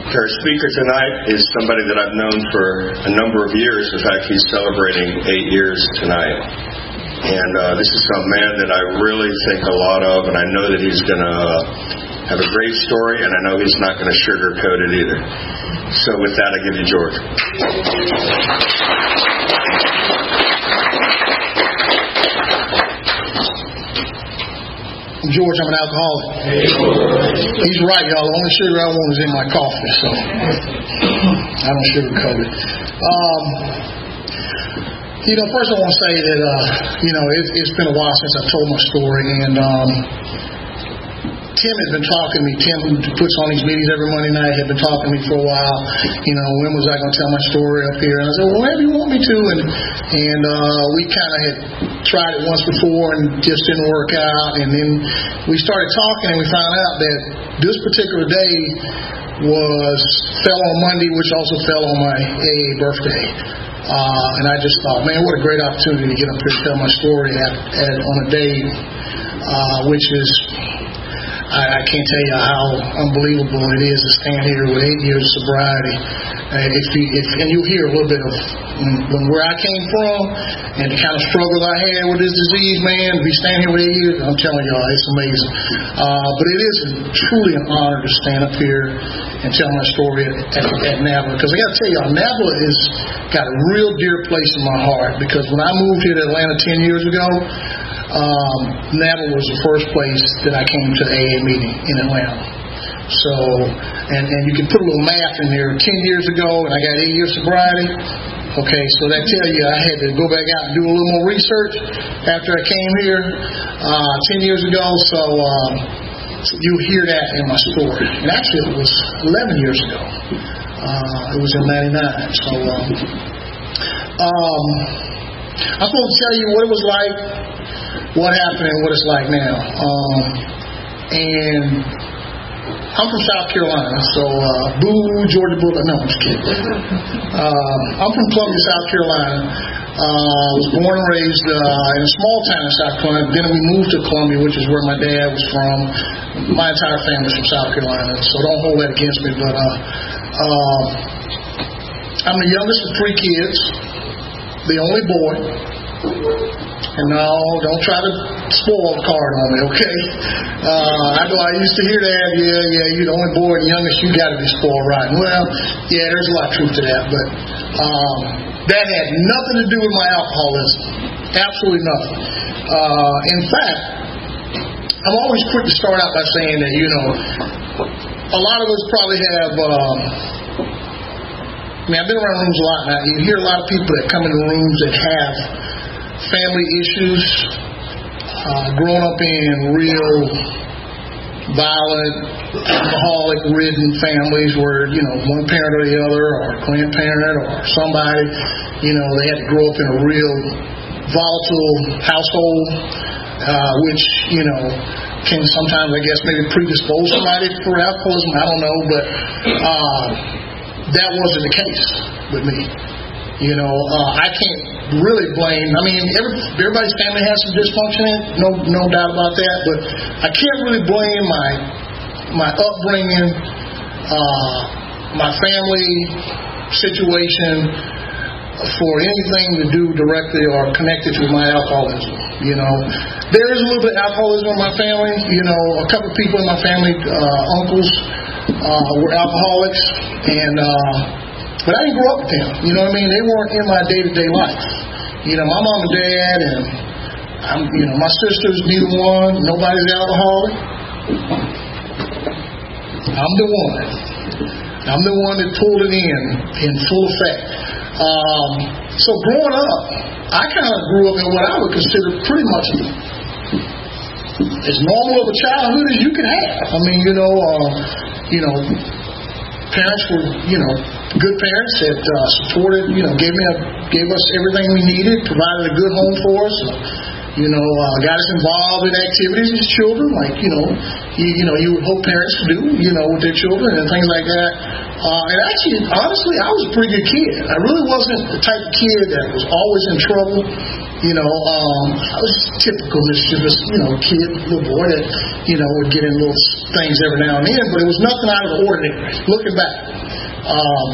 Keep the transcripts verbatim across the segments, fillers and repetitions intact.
Our speaker tonight is somebody that I've known for a number of years. In fact, he's celebrating eight years tonight. And uh, this is a man that I really think a lot of, and I know that he's going to have a great story, and I know he's not going to sugarcoat it either. So with that, I give you George. George, I'm an alcoholic. He's right, y'all. The only sugar I want is in my coffee, so I don't sugarcoat it. Um, you know, first I want to say that, uh, you know, it, it's been a while since I've told my story, and um, Tim has been talking to me. Tim, who puts on these meetings every Monday night, had been talking to me for a while. You know, when was I going to tell my story up here? And I said, well, whenever you want me to. And and uh, we kind of had tried it once before and just didn't work out. And then we started talking, and we found out that this particular day was fell on Monday, which also fell on my A A birthday. Uh, and I just thought, man, what a great opportunity to get up here and tell my story at, at on a day uh, which is. I, I can't tell you how unbelievable it is to stand here with eight years of sobriety. Uh, if you, if, and you'll hear a little bit of um, where I came from and the kind of struggles I had with this disease, man. To be standing here with eight years, I'm telling y'all, it's amazing. Uh, but it is truly an honor to stand up here and tell my story at, at, at NABLA. Because I got to tell y'all, NABLA has got a real dear place in my heart. Because when I moved here to Atlanta ten years ago, Um, NABLA was the first place that I came to the A A meeting in Atlanta. So, and, and you can put a little math in there. Ten years ago, and I got eight years sobriety. Okay, so that tell you I had to go back out and do a little more research after I came here uh, ten years ago. So, um, so you hear that in my story. And actually, it was eleven years ago. Uh, it was in ninety-nine. So, um, um, I'm supposed to tell you what it was like. What happened and what it's like now. Um, and I'm from South Carolina, so uh, boo, Georgia Bulldog. No, I'm just kidding. Uh, I'm from Columbia, South Carolina. I uh, was born and raised uh, in a small town in South Carolina. Then we moved to Columbia, which is where my dad was from. My entire family's from South Carolina, so don't hold that against me. But uh, uh, I'm the youngest of three kids, the only boy. And no, don't try to spoil the card on me, okay? Uh, I know I used to hear that, yeah, yeah, you're the only boy and youngest, you got to be spoiled rotten. Well, yeah, there's a lot of truth to that, but um, that had nothing to do with my alcoholism. Absolutely nothing. Uh, in fact, I'm always quick to start out by saying that, you know, a lot of us probably have, um, I mean, I've been around rooms a lot now. You hear a lot of people that come into rooms that have family issues, uh, growing up in real violent, alcoholic-ridden families where, you know, one parent or the other, or a grandparent or somebody, you know, they had to grow up in a real volatile household, uh, which, you know, can sometimes, I guess, maybe predispose somebody for alcoholism. I don't know, but uh, that wasn't the case with me. You know, uh, I can't really blame. I mean, every, everybody's family has some dysfunction in it, no, no doubt about that. But I can't really blame my my upbringing, uh, my family situation for anything to do directly or connected to my alcoholism. You know, there is a little bit of alcoholism in my family. You know, a couple of people in my family, uh, uncles, uh, were alcoholics, and. Uh, But I didn't grow up with them. You know what I mean? They weren't in my day-to-day life. You know, my mom and dad, and I'm, you know, my sisters, neither one. Nobody's alcoholic. I'm the one. I'm the one that pulled it in in full effect. Um, so growing up, I kind of grew up in what I would consider pretty much as normal of a childhood as you could have. I mean, you know, uh, you know, parents were, you know, good parents that uh, supported, you know, gave me a, gave us everything we needed, provided a good home for us. You know, uh, got us involved in activities as children, like, you know, you, you know, you would hope parents do, you know, with their children and things like that. Uh, and actually, honestly, I was a pretty good kid. I really wasn't the type of kid that was always in trouble. You know, um, I was typical mischievous, you know, kid, little boy that, you know, would get in little things every now and then, but it was nothing out of the ordinary, looking back. Um,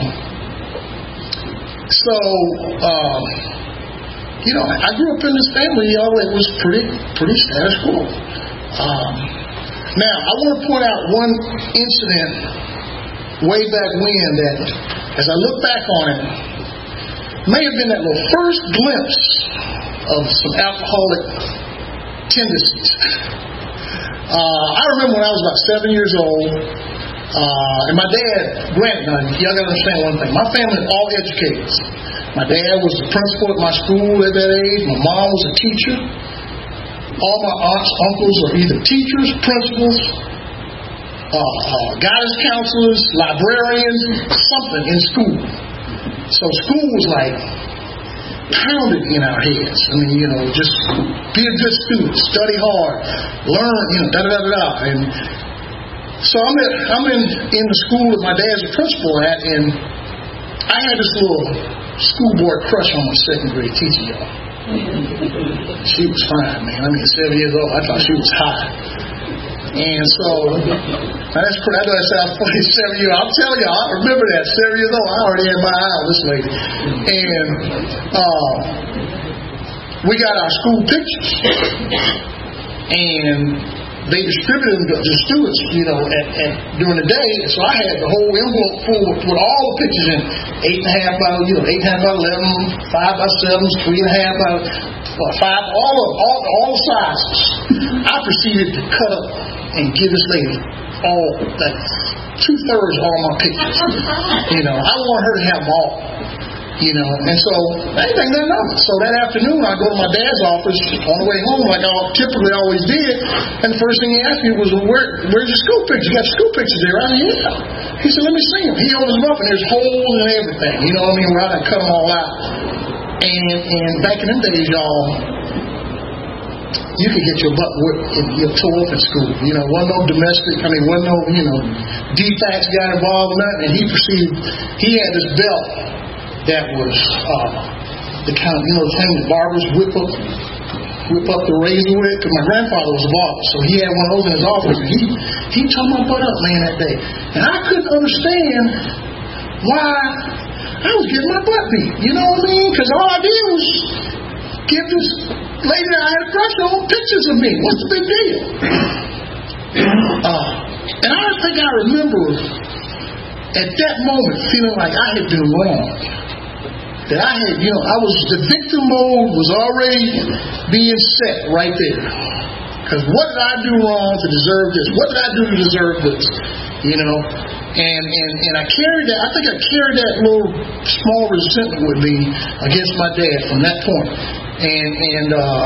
so, um, you know, I grew up in this family, you know, it was pretty, pretty status quo. Um, now, I want to point out one incident way back when that, as I look back on it, may have been that little first glimpse of some alcoholic tendencies. Uh, I remember when I was about seven years old, uh, and my dad, granted, now, y'all got to understand one thing. My family is all educators. My dad was the principal at my school at that age. My mom was a teacher. All my aunts, uncles are either teachers, principals, uh, uh, guidance counselors, librarians, something in school. So school was like pounded in our heads. I mean, you know, just be a good student, study hard, learn, you know, da da da da. And so I'm at, I'm in in the school that my dad's a principal at, and I had this little school board crush on my second grade teacher, y'all. She was fine, man. I mean, at seven years old, I thought she was hot. And so, now that's I know that sounds funny, seven years old. I'm telling you, I remember that, seven years old. I already had my eye on this lady. And uh, we got our school pictures. And they distributed them to the students, you know, at, at, during the day. So I had the whole envelope full with, with all the pictures in eight and a half by, you know, eight and a half by eleven, five by sevens, three and a half by uh, five, all of all, all the sizes. I proceeded to cut up and give this lady all, like, two thirds of all my pictures. You know, I want her to have them all. You know, and so I didn't think nothing of it. So that afternoon, I go to my dad's office on the way home, like I typically always did. And the first thing he asked me was, well, Where, "Where's your school picture? You got your school pictures there?" I said, "Yeah." He said, "Let me see them." He opens them up, and there's holes and everything. You know what I mean? Where I done cut them all out. And and back in them days, y'all, you could get your butt whipped and you're tore up in school. You know, wasn't no domestic. I mean, wasn't no you know, D FACS got involved in that. And he perceived he had this belt that was uh, the kind of, you know, the thing that barbers whip up, whip up the razor with. Because my grandfather was a barber, so he had one of those in his office, and he he tore my butt up, man, that day. And I couldn't understand why I was getting my butt beat. You know what I mean? Because all I did was give this lady that I had a crush on pictures of me. What's the big deal? Uh, and I think I remember at that moment feeling like I had been wrong. That I had, you know, I was, the victim mode was already being set right there. Because what did I do wrong to deserve this? What did I do to deserve this? You know? And and, and I carried that, I think I carried that little small resentment with me against my dad from that point. And, and, uh,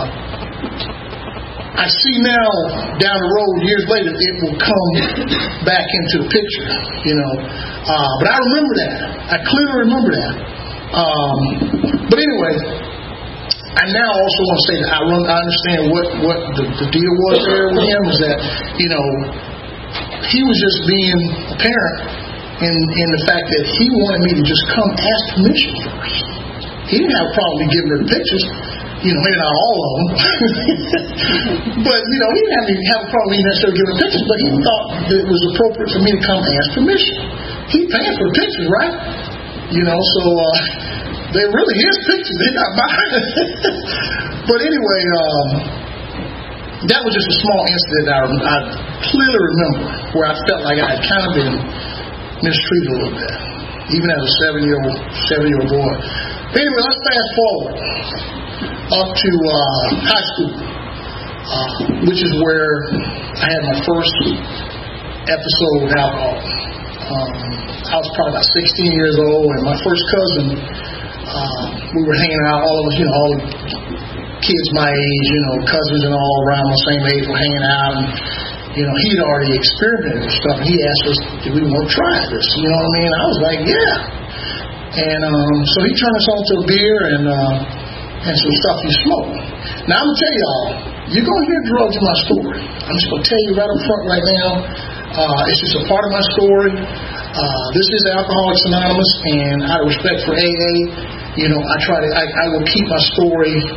I see now, down the road, years later, it will come back into the picture, you know. Uh, but I remember that. I clearly remember that. Um, but anyway, I now also want to say that I, run, I understand what, what the, the deal was there with him, was that, you know, he was just being a parent in, in the fact that he wanted me to just come ask permission first. He didn't have a problem with giving her the pictures. You know, maybe not all of them. But, you know, he didn't have, have a problem with necessarily giving pictures, but he thought that it was appropriate for me to come ask permission. He paying for the pictures, right? You know, so uh, they really his pictures. They're not mine. But anyway, um, that was just a small incident I, I clearly remember where I felt like I had kind of been mistreated a little bit, even as a seven-year-old, seven-year-old boy. But anyway, let's fast forward up to uh, high school, uh, which is where I had my first episode with alcohol. Um, I was probably about sixteen years old, and my first cousin, uh, we were hanging out, all of us, you know, all the kids my age, you know, cousins and all around the same age were hanging out, and, you know, he'd already experimented with stuff, and he asked us, did we want to try this? You know what I mean? I was like, yeah. And um, so he turned us on to a beer and uh, and some stuff he smoked. Now, I'm going to tell y'all, you're going to hear drugs in my story. I'm just going to tell you right up front right now, uh, it's just a part of my story. Uh, this is Alcoholics Anonymous, and out of respect for A A, you know, I try to, I, I will keep my story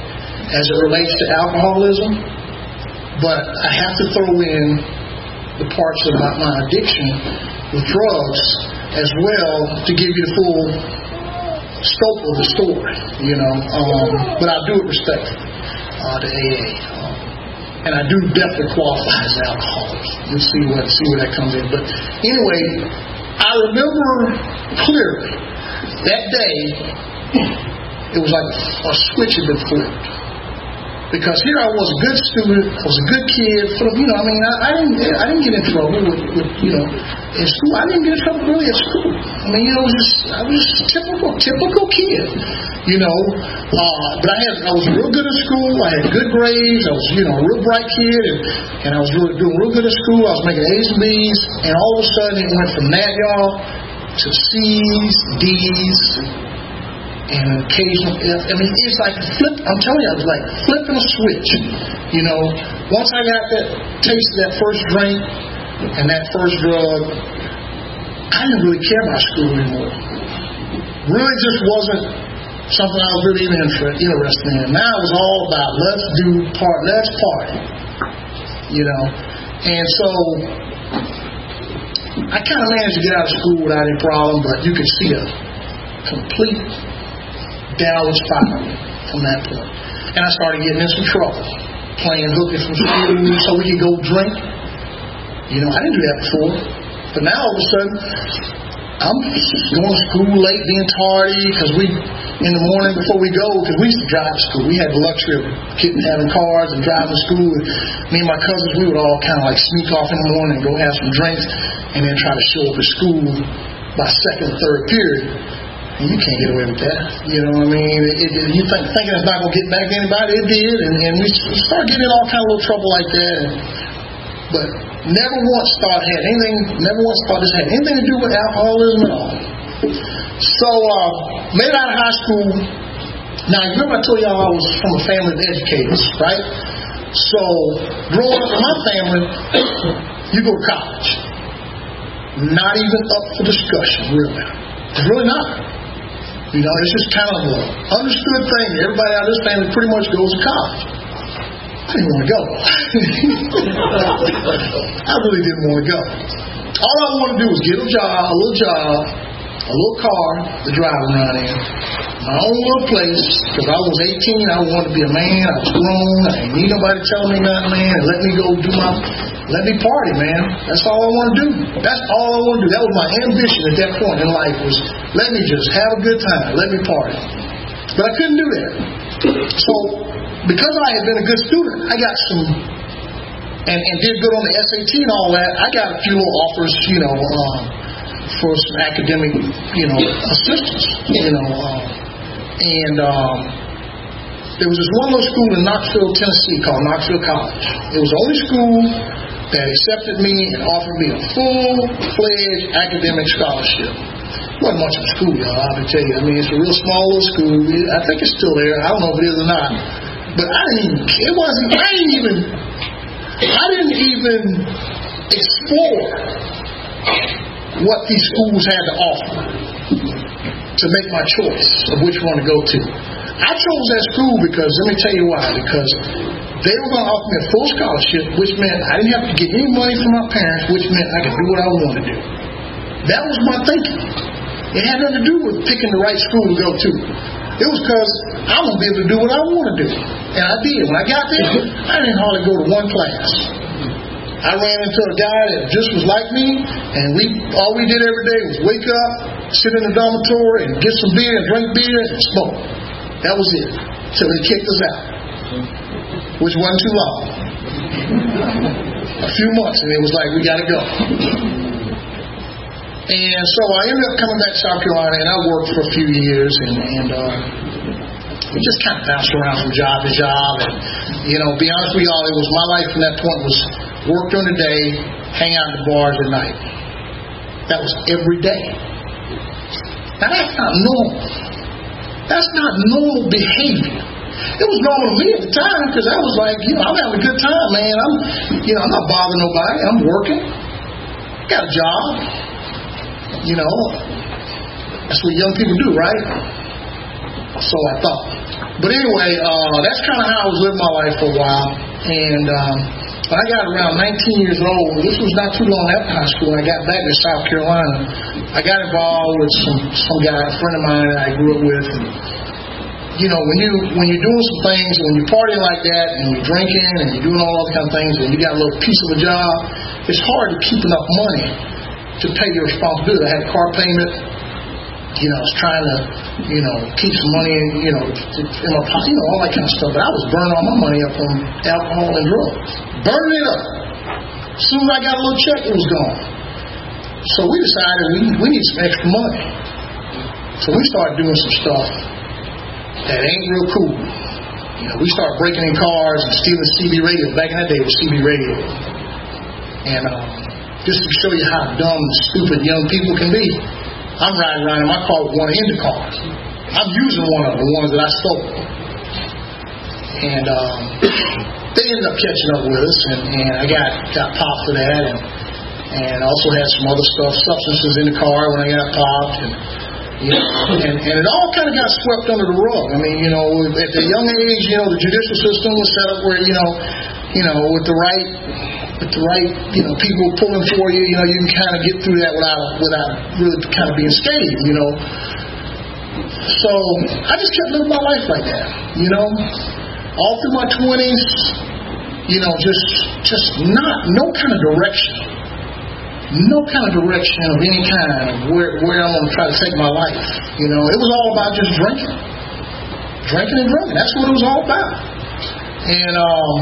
as it relates to alcoholism, but I have to throw in the parts about my addiction with drugs as well to give you the full scope of the story, you know. Um, but I do it respectfully uh, to A A. Um, and I do definitely qualify as an alcoholic. You'll see what see where that comes in. But anyway, I remember clearly that day. It was like a switch had been flipped. Because here I was a good student, I was a good kid, you know, I mean, I, I didn't I didn't get in trouble with, with, you know, in school. I didn't get in trouble really at school. I mean, you know, it was just, I was just a typical, typical kid, you know. Uh, but I had, I was real good at school. I had good grades. I was, you know, a real bright kid, and, and I was really doing real good at school. I was making A's and B's, and all of a sudden it went from that, y'all, to C's, D's, and occasional F. I mean, it's like flip. I'm telling you, I was like flipping a switch. You know, once I got that taste of that first drink and that first drug, I didn't really care about school anymore. Really, just wasn't something I was really even interested in. Now it was all about let's do part, let's party. You know, and so I kind of managed to get out of school without any problem, but you could see a complete downward spiral from that point. And I started getting in some trouble, playing hooky from school so we could go drink. You know, I didn't do that before. But now all of a sudden, I'm going to school late, being tardy, because we, in the morning before we go, because we used to drive to school. We had the luxury of getting, having cars and driving to school. And me and my cousins, we would all kind of like sneak off in the morning and go have some drinks and then try to show up at school by second or third period. And you can't get away with that. You know what I mean? It, it, you think thinking it's not going to get back to anybody. It did. And, and we started getting in all kind of little trouble like that. And, but never once thought it had anything, never once thought this had anything to do with alcoholism at all. So, uh, made it out of high school. Now, you remember I told y'all I was from a family of educators, right? So, growing up in my family, you go to college. Not even up for discussion, really. It's really not. You know, it's just kind of an understood thing. Everybody out of this family pretty much goes to college. I didn't want to go. I really didn't want to go. All I wanted to do was get a job, a little job, a little car to drive around in, my own little place, because I was eighteen, I wanted to be a man, I was grown, I didn't need nobody telling me nothing, man, and let me go do my, let me party, man. That's all I want to do. That's all I want to do. That was my ambition at that point in life, was let me just have a good time, let me party. But I couldn't do that. So, because I had been a good student, I got some, and, and did good on the S A T and all that, I got a few little offers, you know, um, for some academic, you know, assistance, you know, um, and um, there was this one little school in Knoxville, Tennessee called Knoxville College. It was the only school that accepted me and offered me a full-fledged academic scholarship. It wasn't much of a school, y'all, I can tell you. I mean, it's a real small little school. I think it's still there. I don't know if it is or not. But I didn't even, it wasn't, I didn't even, I didn't even explore what these schools had to offer to make my choice of which one to go to. I chose that school because, let me tell you why, because they were going to offer me a full scholarship, which meant I didn't have to get any money from my parents, which meant I could do what I wanted to do. That was my thinking. It had nothing to do with picking the right school to go to. It was because I was going to be able to do what I want to do. And I did. When I got there, I didn't hardly go to one class. I ran into a guy that just was like me, and we all we did every day was wake up, sit in the dormitory, and get some beer and drink beer and smoke. That was it. Till they kicked us out, which wasn't too long. A few months, and it was like, we got to go. And so I ended up coming back to South Carolina, and I worked for a few years, and, and uh, we just kind of bounced around from job to job. And, you know, be honest with y'all, it was my life from that point was work during the day, hang out in the bars at night. That was every day. Now, that's not normal. That's not normal behavior. It was normal to me at the time because I was like, you know, I'm having a good time, man. I'm, you know, I'm not bothering nobody. I'm working. Got a job. You know, that's what young people do, right? So I thought. But anyway, uh, that's kind of how I was living my life for a while. And um, when I got around nineteen years old, this was not too long after high school, I got back to South Carolina. I got involved with some, some guy, a friend of mine that I grew up with. And, you know, when, you, when you're doing some things, when you're partying like that, and you're drinking, and you're doing all those kind of things, and you got a little piece of a job, it's hard to keep enough money to pay your responsibility. I had a car payment. You know, I was trying to, you know, keep some money in, you know, in my pocket, you know, all that kind of stuff. But I was burning all my money up on alcohol and drugs. Burning it up. As soon as I got a little check, it was gone. So we decided we, we need some extra money. So we started doing some stuff that ain't real cool. You know, we started breaking in cars and stealing C B radios. Back in that day, it was C B radio. And um, just to show you how dumb and stupid young people can be, I'm riding around in my car with one of the cars. I'm using one of them, the ones that I stole. And um, they ended up catching up with us, and, and I got, got popped for that, and and also had some other stuff, substances in the car when I got popped, and you know, and, and it all kind of got swept under the rug. I mean, you know, at a young age, you know, the judicial system was set up where, you know, you know, with the right. With the right, you know, people pulling for you, you know, you can kind of get through that without without really kind of being scathed, you know. So I just kept living my life like that, you know, all through my twenties, you know, just just not no kind of direction, no kind of direction of any kind of where where I'm going to try to take my life, you know. It was all about just drinking, drinking and drinking. That's what it was all about, and um.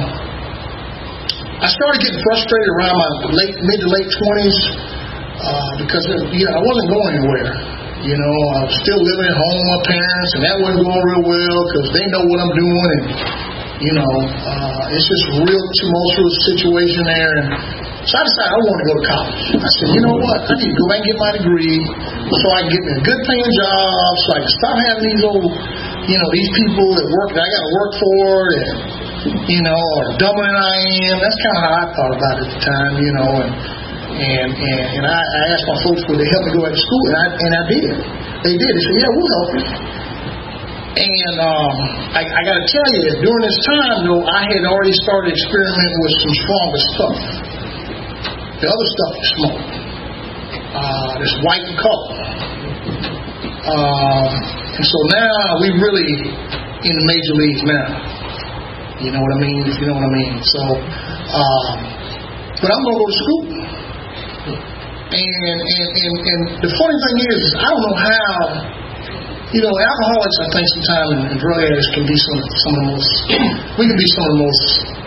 I started getting frustrated around my late, mid to late twenties uh, because you know, I wasn't going anywhere. You know, I was still living at home with my parents, and that wasn't going real well because they know what I'm doing, and you know, uh, it's just a real tumultuous situation there. And so I decided I wanted to go to college. I said, you know what? I need to go back and get my degree so I can get me a good paying job, so I can stop having these old, you know, these people that work that I got to work for, and you know, or dumber than I am. That's kind of how I thought about it at the time, you know, and and and, and I, I asked my folks would they help me go back to school, and I and I did. They did. They said, yeah, we'll help you. And um, I, I got to tell you, during this time, though, I had already started experimenting with some stronger stuff. The other stuff you smoke, uh, this white and color. Um, and so now we really in the major leagues now. You know what I mean? If you know what I mean. So, um, but I'm going to go to school. And, and, and, and the funny thing is, is, I don't know how, you know, alcoholics, I think sometimes, and, and drug addicts can be some, some of the most, we can be some of the most,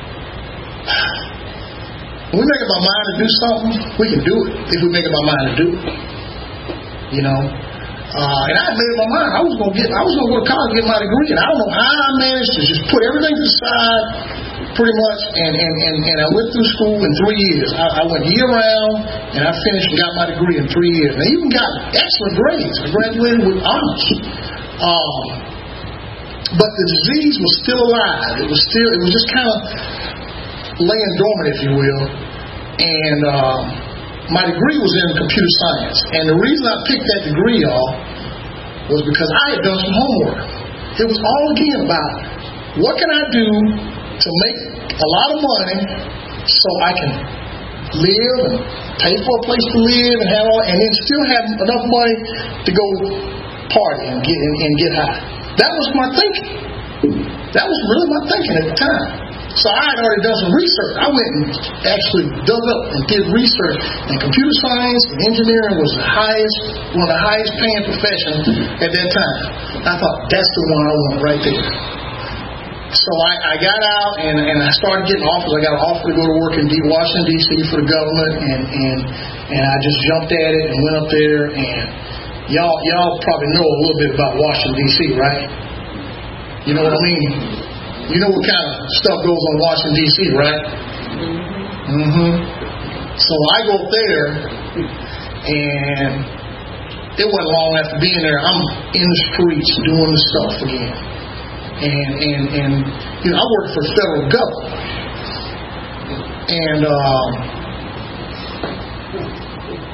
when we make up our mind to do something, we can do it if we make up our mind to do it. You know? Uh, and I had made up my mind I was going to get, I was going to go to college and get my degree, and I don't know how I managed to just put everything to the side, pretty much, and and, and, and I went through school in three years. I, I went year round, and I finished and got my degree in three years. And I even got excellent grades. I graduated with honors. Um, but the disease was still alive. It was still, it was just kind of laying dormant, if you will. And um, my degree was in computer science. And the reason I picked that degree, y'all, was because I had done some homework. It was all again about what can I do to make a lot of money so I can live and pay for a place to live and have all, and then still have enough money to go party and get and, and get high. That was my thinking. That was really my thinking at the time. So I had already done some research. I went and actually dug up and did research. And computer science and engineering was the highest, one of the highest paying professions at that time. I thought, that's the one I want right there. So I, I got out and, and I started getting offers. I got an offer to go to work in Washington, D C for the government, and, and and I just jumped at it and went up there. And y'all y'all probably know a little bit about Washington, D C, right? You know what I mean? You know what kind of stuff goes on Washington, D C, right? Mm-hmm. So I go up there, and it wasn't long after being there, I'm in the streets doing the stuff again. And, and, and you know, I work for the federal government. And, um,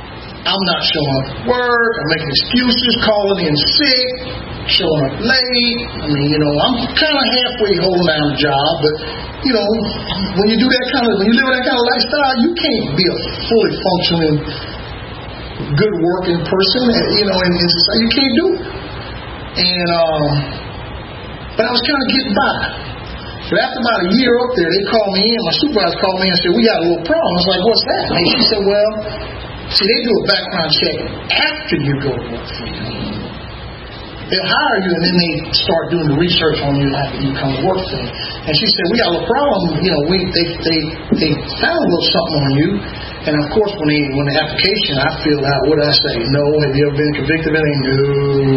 I'm not showing up at work. I'm making excuses, calling in sick, showing up late. I mean, you know, I'm kind of halfway holding down the job, but, you know, when you do that kind of, when you live that kind of lifestyle, you can't be a fully functioning, good working person, you know, and, and you can't do it. And, um, but I was kind of getting by. But after about a year up there, they called me in, my supervisor called me in and said, we got a little problem. I was like, what's that? And she said, well, see, they do a background check after you go to work for them. They'll hire you, and then they start doing the research on you after you come to work for them. And she said, we got a little problem. You know, we they they they found a little something on you. And of course, when they when the application, I filled out, what did I say? No. Have you ever been convicted of anything? No.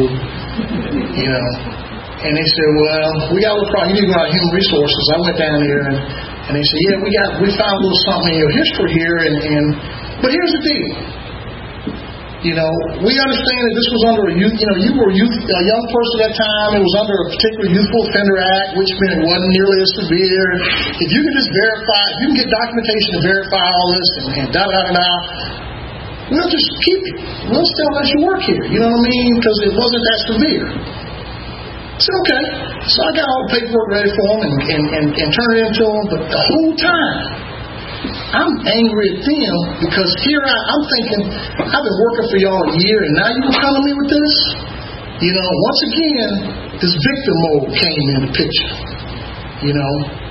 You know. And they said, well, we got a little problem. You need to go out to human resources. I went down there, and, and they said, yeah, we got we found a little something in your history here, and and but here's the deal. You know, we understand that this was under a youth, you know, you were a, youth, a young person at that time. It was under a particular Youthful Offender Act, which meant it wasn't nearly as severe. If you can just verify, if you can get documentation to verify all this and, and da da da da, we'll just keep it. We'll still let you work here. You know what I mean? Because it wasn't that severe. I said, okay. So I got all the paperwork ready for them and, and, and, and turned it into them. But the whole time, I'm angry at them because here I, I'm thinking, I've been working for y'all a year and now you're coming to me with this? You know, once again, this victim mode came in the picture. You know,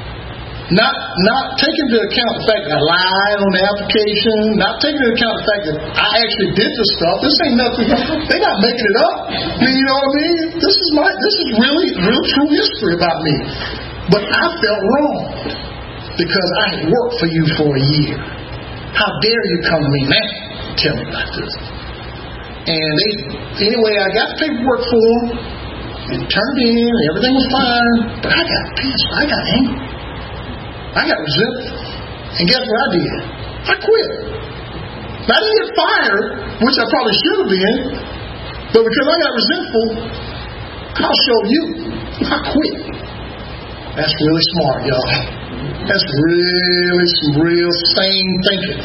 not not taking into account the fact that I lied on the application, not taking into account the fact that I actually did the stuff. This ain't nothing, they're not making it up. I mean, you know what I mean? This is my, this is really, real true history about me. But I felt wrong. Because I had worked for you for a year. How dare you come to me now and tell me about this? And they, anyway, I got the paperwork for them and turned in, and everything was fine. But I got pissed. I got angry. I got resentful. And guess what I did? I quit. Now, I didn't get fired, which I probably should have been. But because I got resentful, I'll show you. I quit. That's really smart, y'all. That's really some real sane thinking.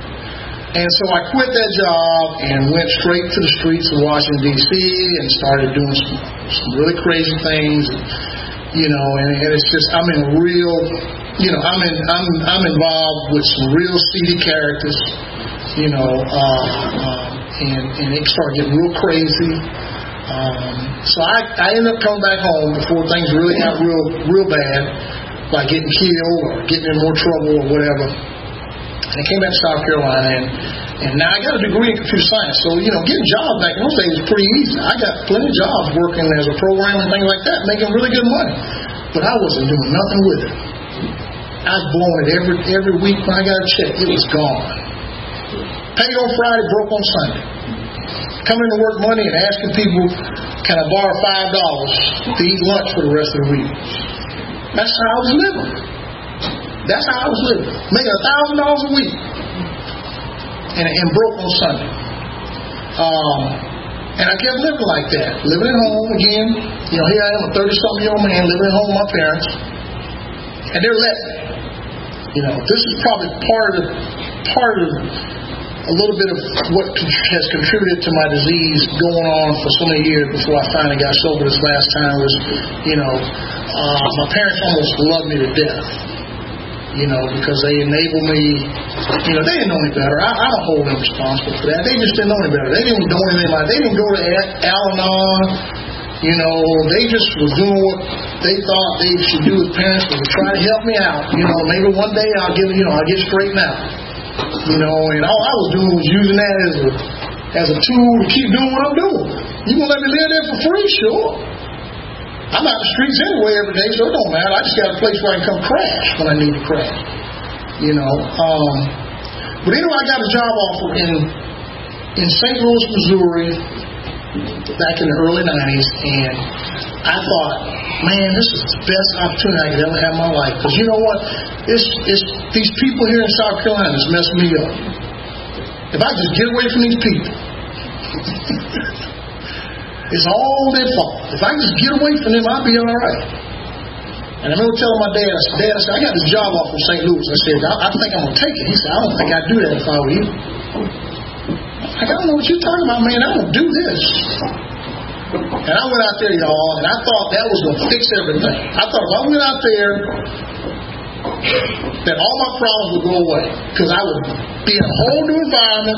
And so I quit that job and went straight to the streets of Washington, D C and started doing some, some really crazy things. You know, and, and it's just, I'm in real, you know, I'm in, I'm, I'm involved with some real seedy characters, you know, uh, uh, and, and it started getting real crazy. Um, so I, I ended up coming back home before things really got real, real bad. Like getting killed or getting in more trouble or whatever. And I came back to South Carolina, and, and now I got a degree in computer science. So, you know, getting jobs back in those days was pretty easy. I got plenty of jobs working as a programmer and things like that, making really good money. But I wasn't doing nothing with it. I was blowing it every every week when I got a check. It was gone. Paid on Friday, broke on Sunday. Coming to work Monday and asking people, can I borrow five dollars to eat lunch for the rest of the week? That's how I was living. That's how I was living. Making a thousand dollars a week. And, and broke on Sunday. Um, and I kept living like that. Living at home again. You know, here I am, a thirty-something year old man living at home with my parents. And they're letting me. You know, this is probably part of part of a little bit of what has contributed to my disease going on for so many years before I finally got sober this last time was, you know, uh, my parents almost loved me to death, you know, because they enabled me, you know, they didn't know any better. I, I don't hold them responsible for that. They just didn't know any better. They didn't know anything about it. They didn't go to Al-Anon, you know, they just were doing what they thought they should do as parents was to try to help me out. You know, maybe one day I'll get, you know, I'll get straightened out. You know, and all I was doing was using that as a as a tool to keep doing what I'm doing. You gonna let me live there for free? Sure. I'm out the streets anyway every day, so it don't matter. I just got a place where I can come crash when I need to crash. You know. Um, but anyway, I got a job offer in in Saint Louis, Missouri, back in the early nineties, and I thought, man, this is the best opportunity I could ever have in my life. Because you know what? It's, it's these people here in South Carolina that's messing me up. If I just get away from these people, it's all their fault. If I just get away from them, I'll be all right. And I remember telling my dad, I said, Dad, I said, I got this job offer from Saint Louis. I said, I, I think I'm going to take it. He said, I don't think I'd do that if I were you. I Like, I don't know what you're talking about, man. I don't do this. And I went out there, y'all, and I thought that was going to fix everything. I thought if I went out there, that all my problems would go away. Because I would be in a whole new environment.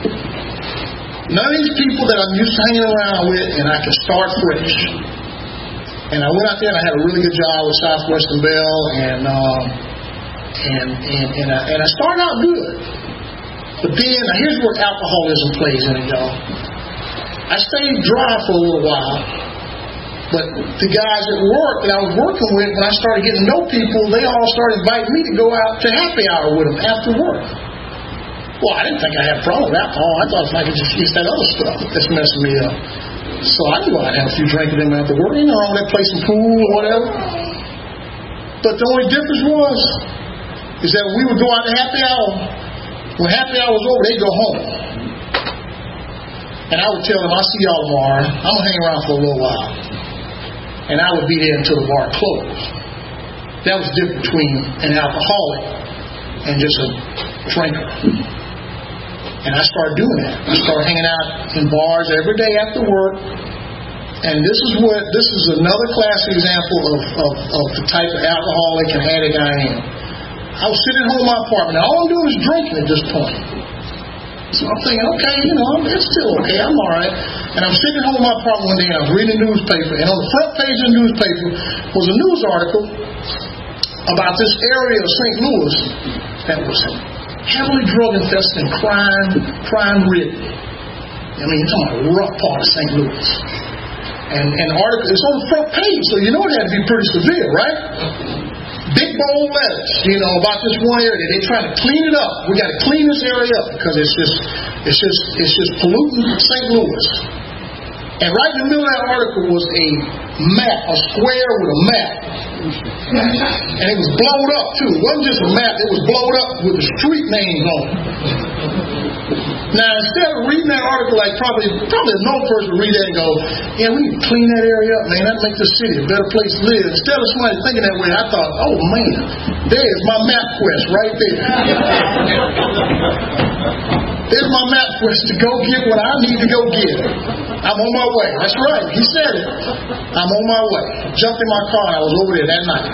None of these people that I'm used to hanging around with, and I could start fresh. And I went out there and I had a really good job with Southwestern Bell, and um, and and and I, and I started out good. But then here's where alcoholism plays in it, y'all. I stayed dry for a little while, but the guys at work that I was working with, when I started getting to know people, they all started inviting me to go out to happy hour with them after work. Well, I didn't think I had a problem with alcohol. I thought I could just use that other stuff that's messing me up. So I knew I'd have a few drinks with them after work, you know, all that play some pool or whatever. But the only difference was, is that when we would go out to happy hour, when happy hour was over, they'd go home. And I would tell them, I'll see y'all tomorrow. I'm going to hang around for a little while. And I would be there until the bar closed. That was the difference between an alcoholic and just a drinker. And I started doing that. I started hanging out in bars every day after work. And this is what this is another classic example of, of, of the type of alcoholic and addict I am. I was sitting home in my apartment. Now, all I'm doing is drinking at this point. So I'm thinking, okay, you know, it's still okay. I'm all right. And I'm sitting home in my apartment one day and I was reading the newspaper. And on the front page of the newspaper was a news article about this area of Saint Louis that was heavily drug infested and crime, crime ridden. I mean, you're talking about a rough part of Saint Louis. And, and the article, it's on the front page, so you know it had to be pretty severe, right? Big bold letters, you know, about this one area. They're trying to clean it up. We got to clean this area up because it's just, it's just, it's just polluting Saint Louis. And right in the middle of that article was a map, a square with a map. And it was blowed up too. It wasn't just a map, it was blowed up with the street names on it. Now instead of reading that article like probably probably a normal person would read that and go, yeah, we need to clean that area up, man. That'll make this city a better place to live. Instead of somebody thinking that way, I thought, oh man, there's my map quest right there. There's my map quest to go get what I need to go get. I'm on my way. That's right. He said it. I'm on my way. Jumped in my car and I was over there that night.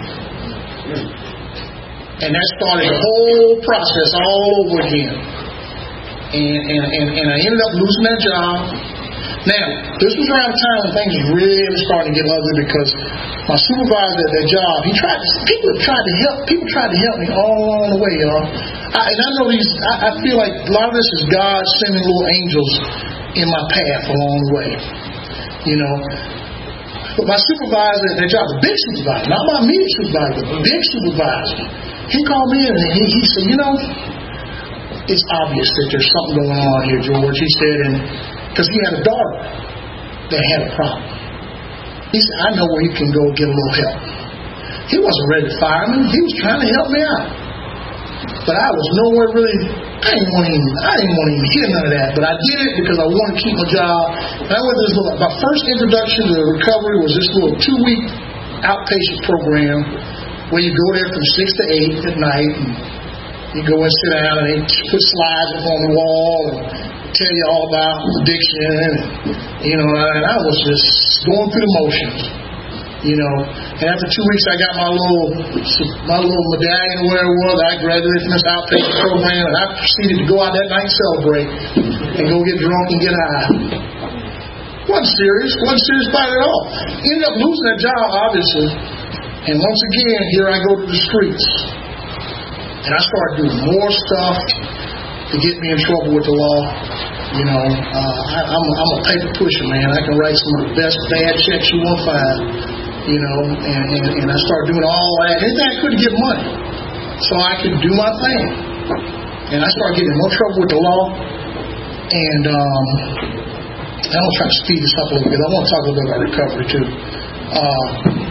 And that started the whole process all over again. And, and, and, and I ended up losing that job. Now, this was around the time when things were really starting to get ugly because my supervisor at that job, he tried to, people tried to help, people tried to help me all along the way, y'all. I, and I know these, I, I feel like a lot of this is God sending little angels in my path along the way. You know, but my supervisor at that job, the big supervisor, not my immediate supervisor, but the big supervisor, he called me in and he, he said, you know, it's obvious that there's something going on here, George. He said, and because he had a daughter that had a problem. He said, I know where you can go get a little help. He wasn't ready to fire me. He was trying to help me out. But I was nowhere really, I didn't want to even, I didn't want to even hear none of that. But I did it because I wanted to keep my job. And I went to this little, my first introduction to recovery was this little two-week outpatient program where you go there from six to eight at night. And you go and sit down and they put slides up on the wall and tell you all about addiction. And, you know, and I was just going through the motions. You know, and after two weeks, I got my little my little medallion, where it was. I graduated from this outpatient program, and I proceeded to go out that night and celebrate, and go get drunk and get high. wasn't serious, wasn't serious about it at all. Ended up losing that job, obviously, and once again, here I go to the streets, and I started doing more stuff to get me in trouble with the law. You know, uh, I, I'm, I'm a paper pusher, man. I can write some of the best bad checks you won't find. You know, and, and, and I started doing all that. Anything I could to get money, so I could do my thing. And I started getting in more trouble with the law. And um, I'm going to try to speed this up a little bit. I want to talk a little bit about recovery too. Uh,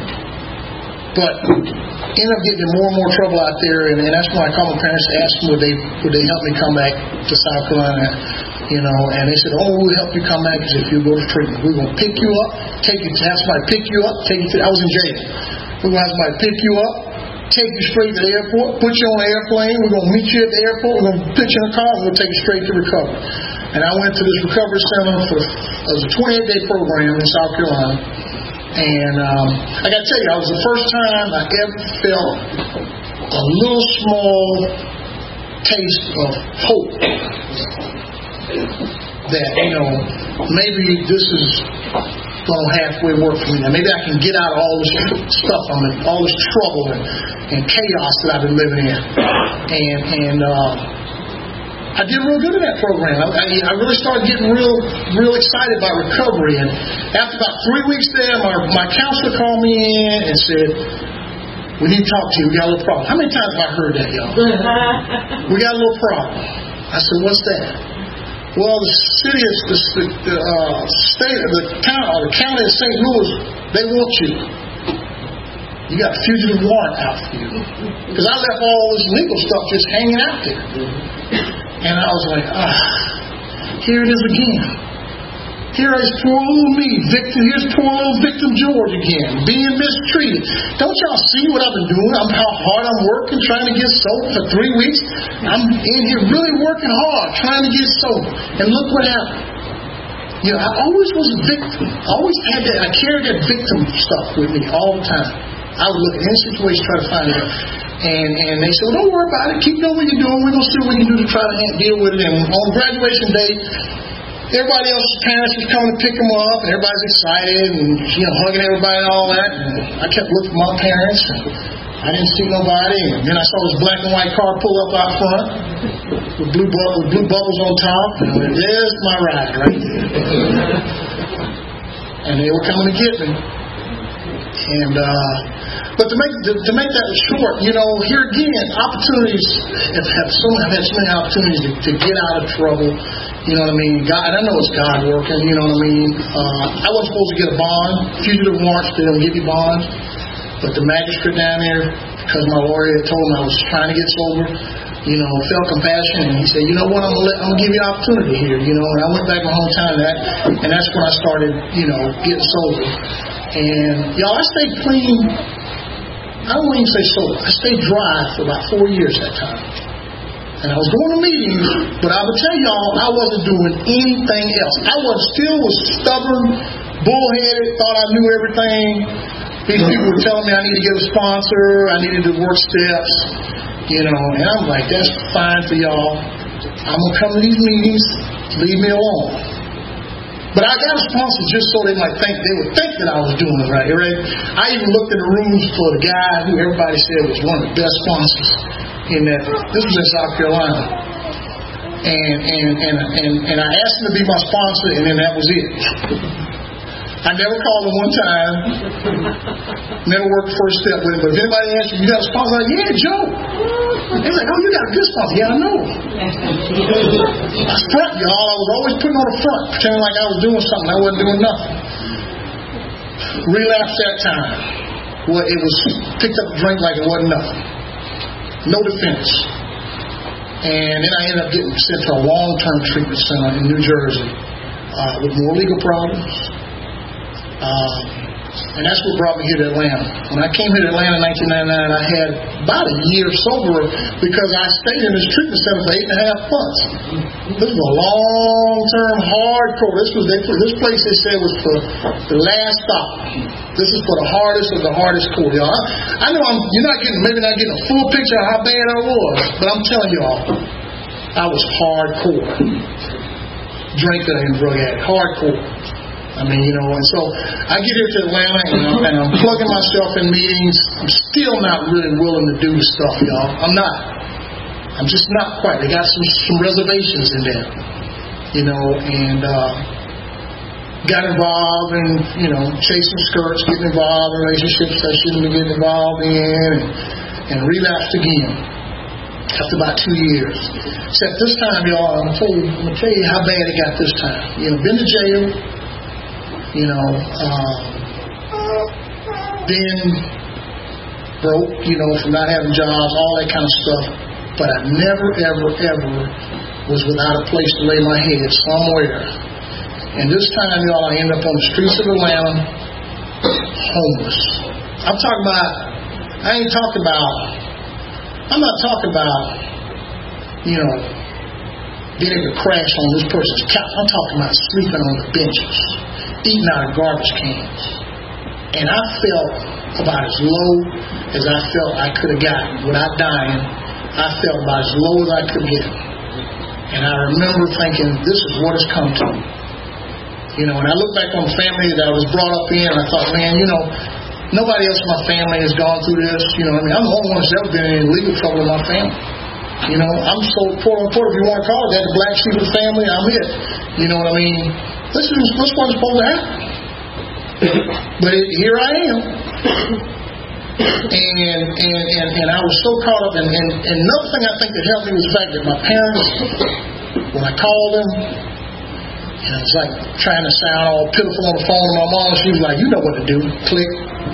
but ended up getting in more and more trouble out there, and, and that's when I called my parents to ask them would they would they help me come back to South Carolina. You know, and they said, oh, we'll help you come back if you go to treatment. We're going to pick you up, take you to have somebody pick you up, take you to, I was in jail. We're going to have somebody pick you up, take you straight to the airport, put you on an airplane. We're going to meet you at the airport. We're going to put you in a car, and we'll take you straight to recovery. And I went to this recovery center for, it was a twenty-eight day program in South Carolina. And um, I got to tell you, it was the first time I ever felt a little small taste of hope that, you know, maybe this is going to halfway work for me now. Maybe I can get out of all this stuff I'm in, all this trouble and, and chaos that I've been living in. And and uh, I did real good in that program. I, I really started getting real real excited about recovery. And after about three weeks there, my, my counselor called me in and said, we need to talk to you. We got a little problem. How many times have I heard that, y'all? We got a little problem. I said, what's that? Well, the city is the, the uh, state, the county, or the county of Saint Louis. They want you. You got a fugitive warrant out for you. Because I left all this legal stuff just hanging out there, and I was like, ah, here it is again. Here is poor little me, victim. Here's poor little victim George again, being mistreated. Don't y'all see what I've been doing? I'm how hard I'm working, trying to get sober for three weeks. I'm in here really working hard, trying to get sober. And look what happened. You know, I always was a victim. I always had that. I carried that victim stuff with me all the time. I would look at any situation, try to find it out. And and they said, well, don't worry about it. Keep doing what you're doing. We're going to see what we can do to try to deal with it. And on graduation day, everybody else's parents was coming to pick them up, and everybody's excited and, you know, hugging everybody and all that. And I kept looking for my parents, and I didn't see nobody. And then I saw this black and white car pull up out front with blue, bu- with blue bubbles on top. And I went, there's my ride right there. And they were coming to get me. And uh, but to make to, to make that short, you know, here again, opportunities have had so I've had so many opportunities to, to get out of trouble. You know what I mean? God, and I know it's God working. You know what I mean? Uh, I wasn't supposed to get a bond. Fugitive warrants, they don't give you bonds. But the magistrate down there, because my lawyer had told him I was trying to get sober, you know, felt compassion, and he said, you know what, I'm gonna, let, I'm gonna give you an opportunity here. You know, and I went back to my hometown, and that, and that's when I started, you know, getting sober. And y'all, I stayed clean. I don't even say sober. I stayed dry for about four years that time. And I was going to meetings, but I would tell y'all, I wasn't doing anything else. I was still was stubborn, bullheaded, thought I knew everything. These people were telling me I needed to get a sponsor, I needed to work steps, you know. And I'm like, that's fine for y'all. I'm gonna come to these meetings. Leave me alone. But I got a sponsor just so they might think, they would think that I was doing it right. right? I even looked in the rooms for the guy who everybody said was one of the best sponsors in that. This was in South Carolina. And and and and, and I asked him to be my sponsor, and then that was it. I never called him one time. Never worked first step with him. But if anybody asks you, you got a sponsor? I'm like, yeah, Joe. They're like, oh, you got a good sponsor. Yeah, I know. I was front, y'all. I was always putting on the front, pretending like I was doing something. I wasn't doing nothing. Relapsed that time. Well, it was picked up a drink like it wasn't nothing. No defense. And then I ended up getting sent to a long-term treatment center in New Jersey uh, with more legal problems. Um, and that's what brought me here to Atlanta. When I came here to Atlanta in nineteen ninety-nine, I had about a year sober because I stayed in this treatment center for eight and a half months. This was a long-term, hardcore. This was they, this place they said was for the last stop. This is for the hardest of the hardest core, y'all. I, I know I'm, you're not getting maybe not getting a full picture of how bad I was, but I'm telling y'all, I was hardcore. Drinking and drug addict, hardcore. I mean, you know, and so I get here to Atlanta, and I'm, and I'm plugging myself in meetings. I'm still not really willing to do the stuff, y'all. I'm not. I'm just not quite. They got some, some reservations in there, you know, and uh, got involved in, you know, chasing skirts, getting involved in relationships I shouldn't be getting involved in, and, and relapsed again after about two years. Except this time, y'all, I'm gonna tell you, I'm gonna tell you how bad it got this time. You know, been to jail. You know, um, been broke, you know, from not having jobs, all that kind of stuff. But I never, ever, ever was without a place to lay my head somewhere. And this time, y'all, I end up on the streets of Atlanta, homeless. I'm talking about, I ain't talking about, I'm not talking about, you know, Then it would crash on this person's couch. I'm talking about sleeping on the benches, eating out of garbage cans. And I felt about as low as I felt I could have gotten without dying. I felt about as low as I could get. And I remember thinking, this is what it's come to. You know, and I look back on the family that I was brought up in, and I thought, man, you know, nobody else in my family has gone through this. You know, I mean, I'm the only one that's ever been in legal trouble in my family. You know, I'm so, quote unquote, if you want to call it that, the black sheep of the family, I'm it. You know what I mean? This is this wasn't supposed to happen. But it, here I am. And, and and and I was so caught up. And, and, and another thing I think that helped me was the fact that my parents, when I called them, and I was like trying to sound all pitiful on the phone to my mom, she was like, you know what to do. Click.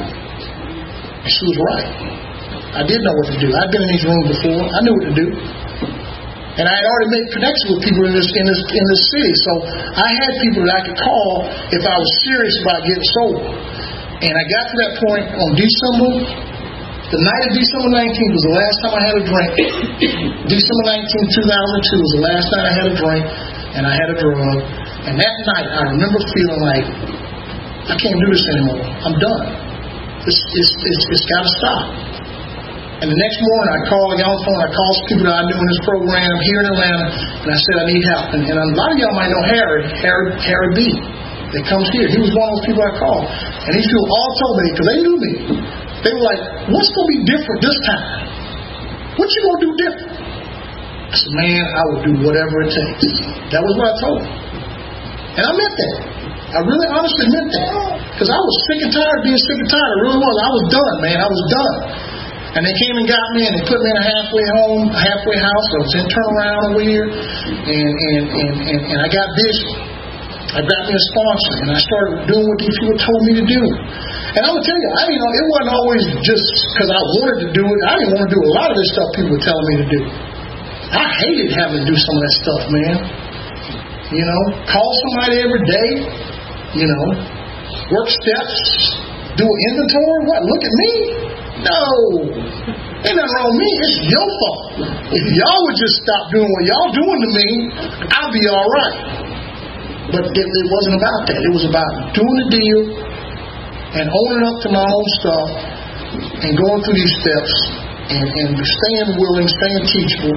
And she was right. I did know what to do. I'd been in these rooms before. I knew what to do. And I had already made connections with people in this in this in this city. So I had people that I could call if I was serious about getting sober. And I got to that point on December, the night of December nineteenth was the last time I had a drink. December nineteenth, two thousand two was the last night I had a drink and I had a drug. And that night I remember feeling like, I can't do this anymore. I'm done. It's, it's, it's, it's got to stop. And the next morning I called, I got on the phone, I called some people that I knew in this program here in Atlanta, and I said I need help. And, and a lot of y'all might know Harry, Harry, Harry B. That comes here. He was one of those people I called. And these people all told me, because they knew me, they were like, what's going to be different this time? What you going to do different? I said, man, I will do whatever it takes. That was what I told them. And I meant that. I really honestly meant that. Because I was sick and tired of being sick and tired. I really was. I was done, man. I was done. And they came and got me, and they put me in a halfway home, a halfway house. I was in turnaround over here, and and and and, and I got busy. I got me a sponsor, and I started doing what these people told me to do. And I'm gonna tell you, I you know it wasn't always just because I wanted to do it. I didn't want to do a lot of this stuff people were telling me to do. I hated having to do some of that stuff, man. You know, call somebody every day. You know, work steps, do an inventory. What? Look at me. No, ain't nothing wrong with me. It's your fault. If y'all would just stop doing what y'all doing to me, I'll be all right. But it, it wasn't about that. It was about doing the deal and owning up to my own stuff and going through these steps and, and staying willing, staying teachable.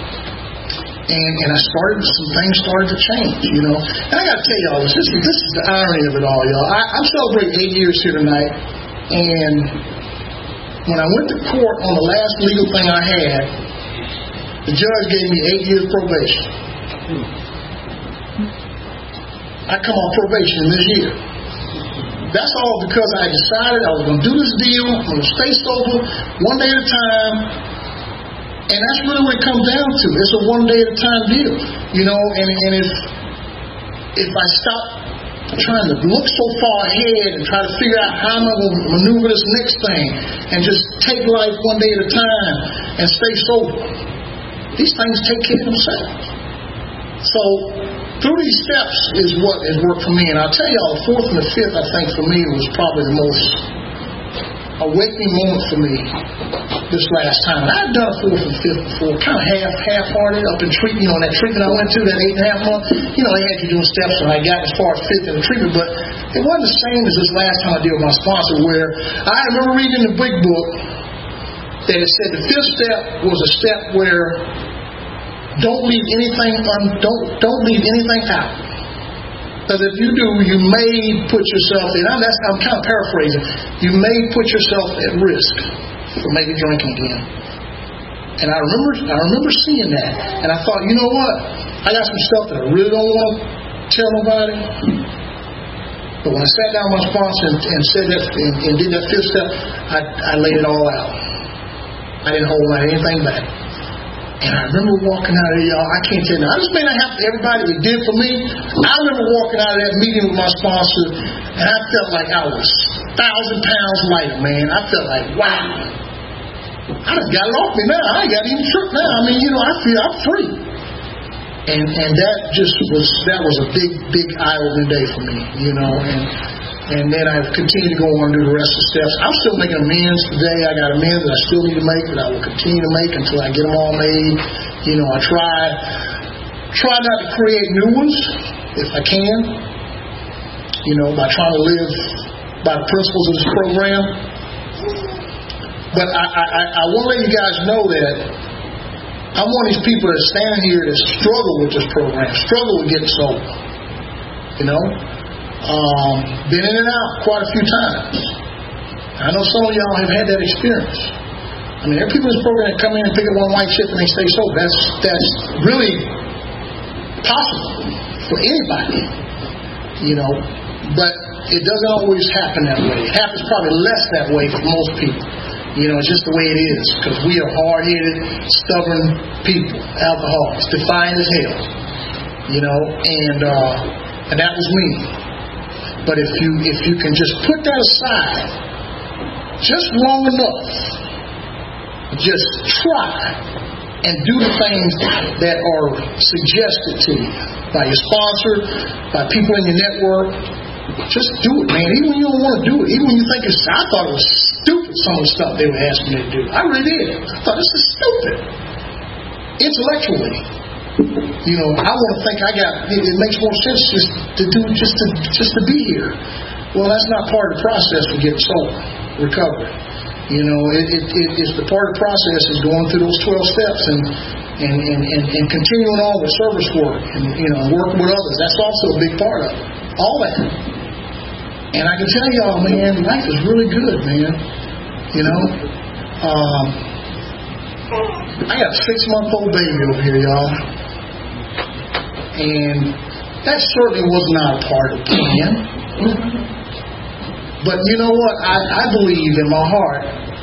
And, and I started, some things started to change, you know. And I got to tell y'all, this is, this is the irony of it all, y'all. I, I'm celebrating eight years here tonight, and when I went to court on the last legal thing I had, the judge gave me eight years probation. I come on probation this year. That's all because I decided I was going to do this deal. I'm going to stay sober one day at a time. And that's really what it comes down to. It's a one day at a time deal. You know, and, and if if I stop trying to look so far ahead and try to figure out how I'm going to maneuver this next thing and just take life one day at a time and stay sober, these things take care of themselves. So through these steps is what has worked for me. And I'll tell y'all, the fourth and the fifth, I think, for me was probably the most awakening moment for me this last time. And I'd done a fourth and fifth before, kind of half, half-hearted up in treatment. You know, in that treatment I went to, that eight and a half month, you know, they had you doing steps, and I got as far as fifth in the treatment. But it wasn't the same as this last time I did with my sponsor, where I remember reading in the big book that it said the fifth step was a step where don't leave anything un, don't don't leave anything out. Because if you do, you may put yourself in. I'm, that's, I'm kind of paraphrasing. You may put yourself at risk for maybe drinking again. And I remember, I remember seeing that, and I thought, you know what? I got some stuff that I really don't want to tell nobody. But when I sat down with my sponsor and, and said that and, and did that fifth step, I, I laid it all out. I didn't hold anything back. And I remember walking out of y'all, I can't tell you. I just may not have to everybody it did for me. I remember walking out of that meeting with my sponsor, and I felt like I was a thousand pounds lighter, man. I felt like, wow. I done got it off me now. I ain't got any trip now. I mean, you know, I feel I'm free. And and that just was that was a big, big eye-opening day for me, you know. And and then I've continued to go on and do the rest of the steps. I'm still making amends today. I got amends that I still need to make that I will continue to make until I get them all made. You know, I try try not to create new ones if I can, you know, by trying to live by the principles of this program. But I, I, I want to let you guys know that I'm one of these people that stand here that struggle with this program, struggle with getting sober. You know, um, been in and out quite a few times. I know some of y'all have had that experience. I mean, there are people in this program that come in and pick up one white chip and they stay sober. That's that's really possible for anybody, you know. But it doesn't always happen that way. It happens probably less that way for most people. You know, it's just the way it is, because we are hard-headed, stubborn people, alcoholics, defiant as hell. You know, and uh, and that was me. But if you if you can just put that aside just long enough, just try and do the things that are suggested to you by your sponsor, by people in your network. Just do it, man. Even when you don't want to do it, even when you think it's, I thought it was stupid, some of the stuff they were asking me to do. I really did. I thought this is stupid. Intellectually, you know, I want to think I got. It, it makes more sense just to do, just to just to be here. Well, that's not part of the process for getting sober, recovery. You know, it, it, it, it's the part of the process is going through those twelve steps and and, and, and and continuing on with service work and, you know, working with others. That's also a big part of it. All that. And I can tell y'all, man, life is really good, man. You know, um, I got a six-month-old baby over here, y'all, and that certainly was not a part of the plan. But you know what? I, I believe in my heart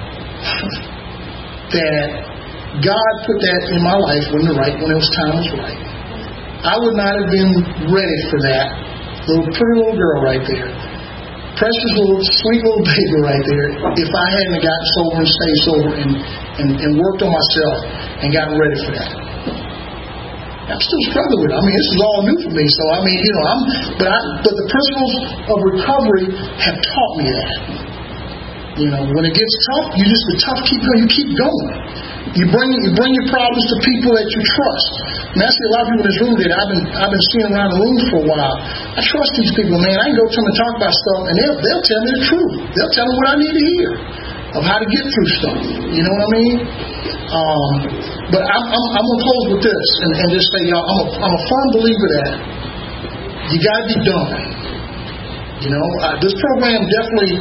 that God put that in my life when the right, when it was time was right. I would not have been ready for that little pretty little girl right there, precious little sweet little baby right there, if I hadn't gotten sober and stayed sober and, and, and worked on myself and gotten ready for that. I'm still struggling with it. I mean, this is all new for me. So I mean, you know, I'm but I but the principles of recovery have taught me that. You know, when it gets tough, you just the tough keep going. You keep going. You bring you bring your problems to people that you trust. And I see a lot of people in this room that I've been I've been seeing around the room for a while. I trust these people, man. I can go to them and talk about stuff, and they'll they'll tell me the truth. They'll tell me what I need to hear of how to get through stuff. You know what I mean? Um, but I'm, I'm, I'm gonna close with this and, and just say, y'all, I'm a I'm a firm believer that you got to be done. You know, uh, this program definitely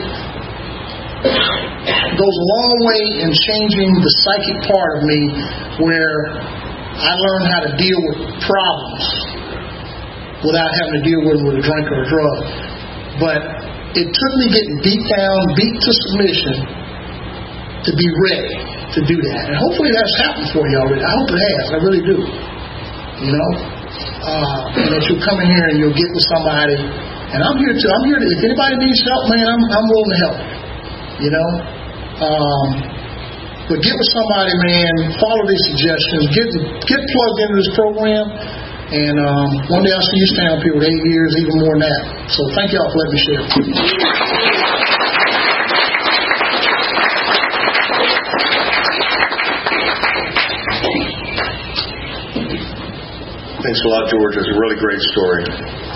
goes a long way in changing the psychic part of me, where I learned how to deal with problems without having to deal with them with a drink or a drug. But it took me getting beat down, beat to submission, to be ready to do that. And hopefully that's happened for you already. I hope it has. I really do. You know? Uh, and that you'll come in here and you'll get with somebody. And I'm here to, I'm here to, if anybody needs help, man, I'm, I'm willing to help. You know? Um, but get with somebody, man. Follow these suggestions. Get get plugged into this program. And um, one day I'll see you stand up here with eight years, even more than that. So thank y'all for letting me share. Thanks a lot, George. It's a really great story.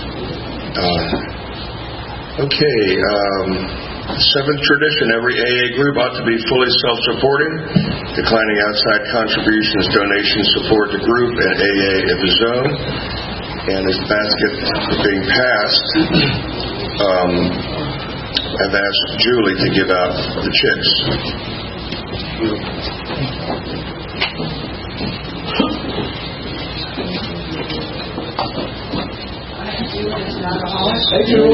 Uh, okay. Um, seventh tradition, every A A group ought to be fully self-supporting, declining outside contributions, donations, support the group, and A A of his own. And as the basket is being passed, um, I've asked Julie to give out the checks. Thank you.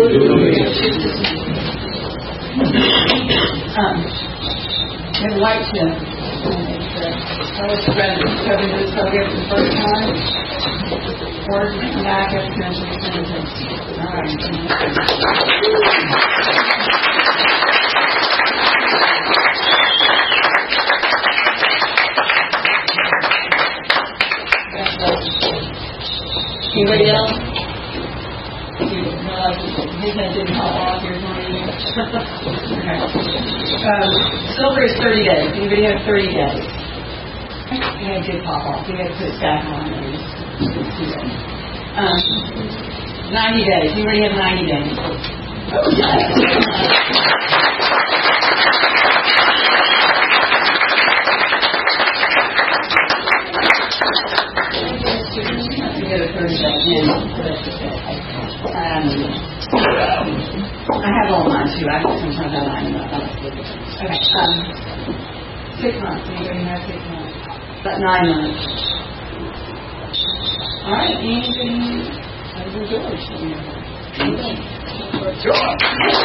Um, and white chip. I was ready to cover this program for the first time. Or back at the All right. Anybody else? His head didn't fall off. Yours morning. Okay. Um, silver is thirty days. Anybody have thirty days? You had to pop off. You had to put it back on. Um, ninety days. You already have ninety days. You get a thirty days in. Um, I have all mine too. I sometimes I line them up. Okay. Um, six months. Anybody have six months? About nine months. All right. Anything other than George? Anything? George.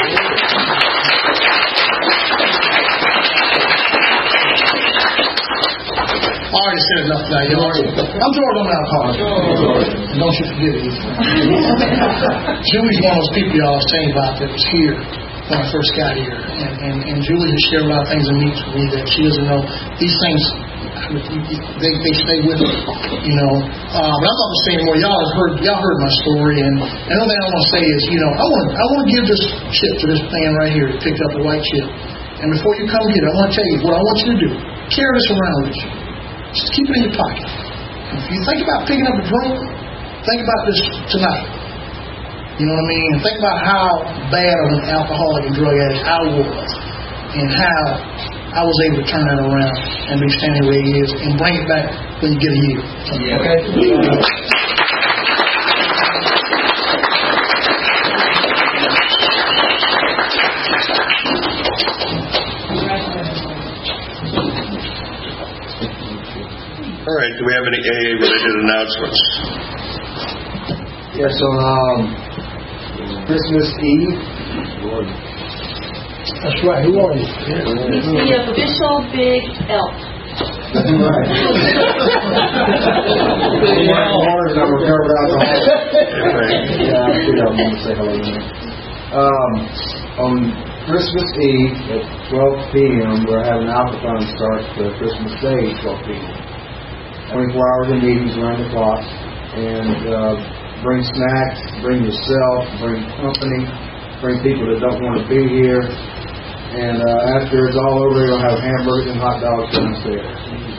I already said enough today. You know, I'm George on alcohol. And don't you forget it either. Julie's one of those people y'all was saying about that was here when I first got here. And, and, and Julie has shared a lot of things in meetings with me that she doesn't know. These things, they, they stay with her, you know. Uh, but I'm not going to say anymore. Y'all have heard, y'all heard my story. And another thing I want to say is, you know, I want, I want to give this chip to this man right here that picked up a white chip. And before you come get it, I want to tell you what I want you to do. Carry this around with you. Just keep it in your pocket. If you think about picking up a drink, think about this tonight. You know what I mean? And think about how bad of an alcoholic and drug addict I was, and how I was able to turn that around and be standing where he is, and bring it back when you get a year. Yeah. Okay? All right, do we have any A A-related announcements? Yes, on um, Christmas Eve. That's right. Who are you? It's the official big elf. That's right. I'm recovered alcoholic. Yeah, I figured I wanted to say hello to me. Um, on Christmas Eve at twelve p.m., we're having alcohol start to Christmas Day at twelve p.m. twenty-four hours of meetings around the clock, and uh, bring snacks, bring yourself, bring company, bring people that don't want to be here, and uh, after it's all over, you'll have hamburgers and hot dogs downstairs.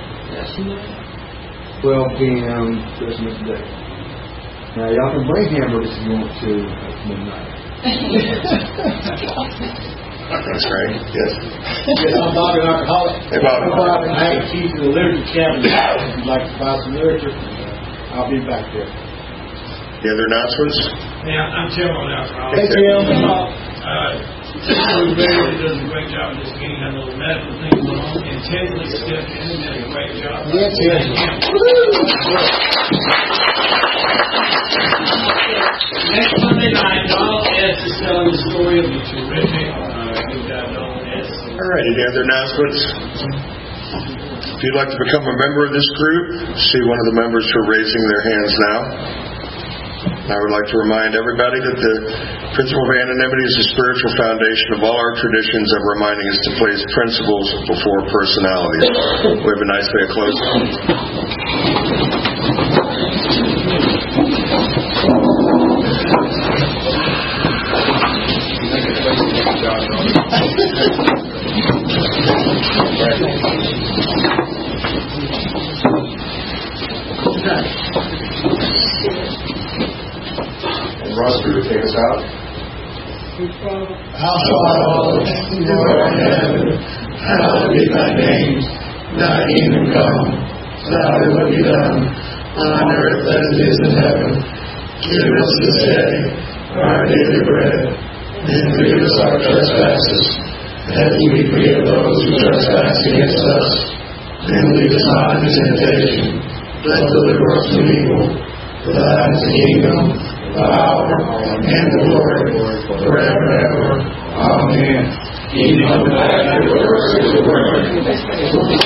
twelve p.m. Christmas Day. Now, y'all can bring hamburgers if you want to at midnight. That's right, yes. Yes, I'm Bob, an alcoholic. Hey, Bob. I'm Bob, and I have a key to the literature cabinet. If you'd like to buy some literature, I'll be back there. The other announcements? Yeah, I'm Tim on alcohol. Hey, Tim. Uh, Tim really does a great job of this meeting. I know the medical thing going on. Intensely stepped in and did a great job. Yeah, Tim. Next Monday night, Donald S. is telling the story of the terrific uh, good guy, Donald S. All right, any other announcements? If you'd like to become a member of this group, see one of the members who are raising their hands now. I would like to remind everybody that the principle of anonymity is the spiritual foundation of all our traditions of reminding us to place principles before personalities. We have a nice way of closing. Ross, will you take us out? Our Father, who art in heaven, hallowed be thy name. Thy kingdom come, thy will be done, on earth as it is in heaven. Give us this day our daily bread, and forgive us our trespasses, as we forgive those who trespass against us. And lead us not into temptation, but deliver us from evil. For thine is the kingdom, the power, and the glory, forever and ever. Amen. Kingdom, power, and the